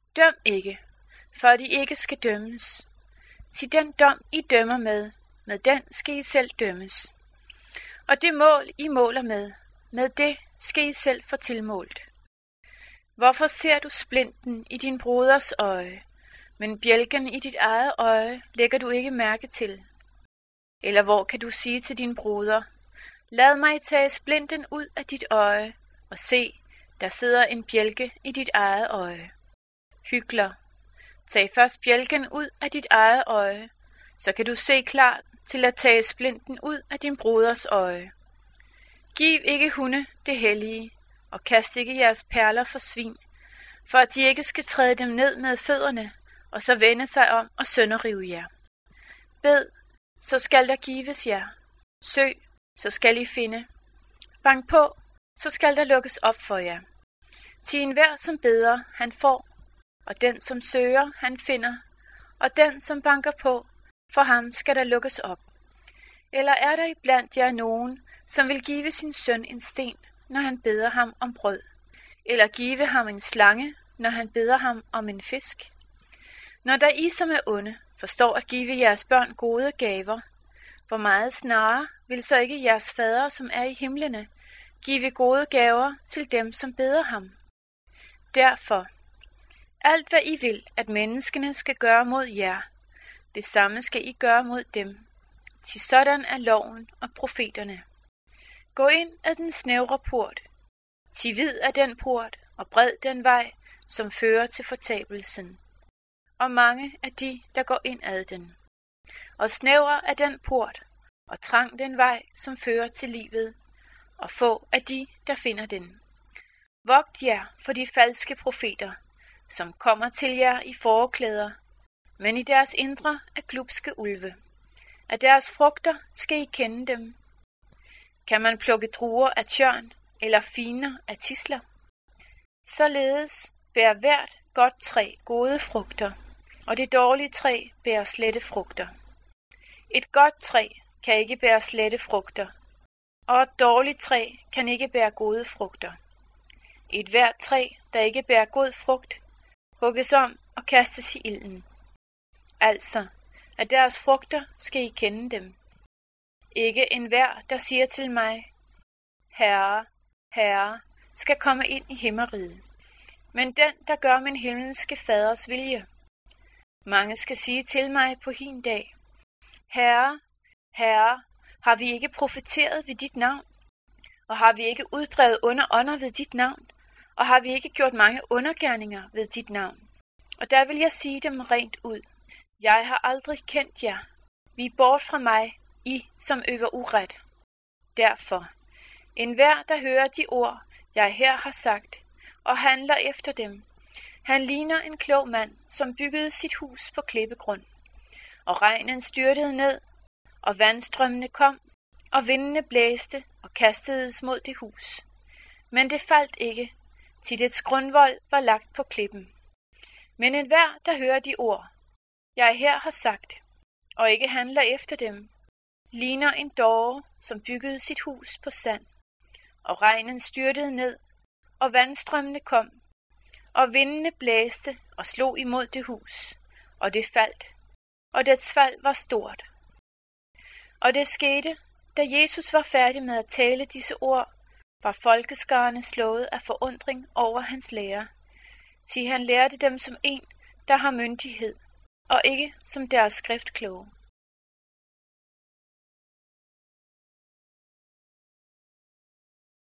Døm ikke, for at I ikke skal dømmes. Til den dom, I dømmer med den skal I selv dømmes. Og det mål, I måler med det skal I selv få tilmålt. Hvorfor ser du splinten i din broders øje, men bjælken i dit eget øje lægger du ikke mærke til? Eller hvor kan du sige til din broder, lad mig tage splinten ud af dit øje, og se, der sidder en bjælke i dit eget øje. Hykler, tag først bjælken ud af dit eget øje, så kan du se klart til at tage splinten ud af din broders øje. Giv ikke hunde det hellige, og kast ikke jeres perler for svin, for at de ikke skal træde dem ned med fødderne, og så vende sig om og sønderrive jer. Bed, så skal der gives jer. Søg, så skal I finde. Bank på, så skal der lukkes op for jer. Til enhver som beder, han får, og den som søger, han finder, og den som banker på, for ham skal der lukkes op. Eller er der iblandt jer nogen, som vil give sin søn en sten, når han beder ham om brød? Eller give ham en slange, når han beder ham om en fisk? Når der I, som er onde, forstår at give jeres børn gode gaver, hvor meget snarere vil så ikke jeres fader, som er i himlene, give gode gaver til dem, som beder ham? Derfor, alt hvad I vil, at menneskene skal gøre mod jer, det samme skal I gøre mod dem. Til sådan er loven og profeterne. Gå ind ad den snævre port. Til vid er den port, og bred den vej, som fører til fortabelsen. Og mange er de, der går ind ad den. Og snæver er den port, og trang den vej, som fører til livet, og få er de, der finder den. Vogt jer for de falske profeter, som kommer til jer i forklæder, men i deres indre er glubske ulve. Af deres frugter skal I kende dem. Kan man plukke druer af tjørn, eller finer af tisler? Således bærer hvert godt træ gode frugter, og det dårlige træ bærer slette frugter. Et godt træ kan ikke bære slette frugter, og et dårligt træ kan ikke bære gode frugter. Et hvert træ, der ikke bærer god frugt, hugges om og kastes i ilden. Altså, af deres frugter skal I kende dem. Ikke enhver, der siger til mig, Herre, Herre, skal komme ind i himmeriget, men den, der gør min himmelske faders vilje. Mange skal sige til mig på hin dag, Herre, Herre, har vi ikke profeteret ved dit navn? Og har vi ikke uddrevet ånder ved dit navn? Og har vi ikke gjort mange undergerninger ved dit navn? Og der vil jeg sige dem rent ud. Jeg har aldrig kendt jer. Vi er bort fra mig, I som øver uret. Derfor, enhver, der hører de ord, jeg her har sagt, og handler efter dem, han ligner en klog mand, som byggede sit hus på klippegrund. Og regnen styrtede ned, og vandstrømmene kom, og vindene blæste og kastedes mod det hus. Men det faldt ikke, til dets grundvold var lagt på klippen. Men enhver, der hører de ord, jeg her har sagt, og ikke handler efter dem, ligner en dåre, som byggede sit hus på sand. Og regnen styrtede ned, og vandstrømmene kom, og vindene blæste og slog imod det hus, og det faldt, og dets fald var stort. Og det skete, da Jesus var færdig med at tale disse ord, var folkeskarne slået af forundring over hans lære, til han lærte dem som en, der har myndighed, og ikke som deres skriftkloge.